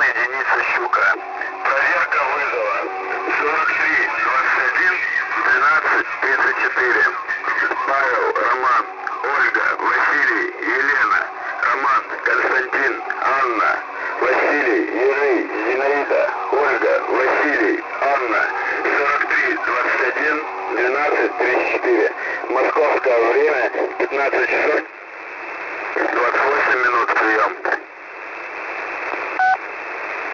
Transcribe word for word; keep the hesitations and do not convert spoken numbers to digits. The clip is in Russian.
единица «Щука». Проверка вызова. сорок три двадцать один двенадцать тридцать четыре. Павел, Роман, Ольга, Василий, Елена, Роман, Константин, Анна, Василий, Юрий, Зинаида, Ольга, Василий, Анна. сорок три двадцать один двенадцать тридцать четыре. Московское время пятнадцать часов двадцать восемь минут. Прием.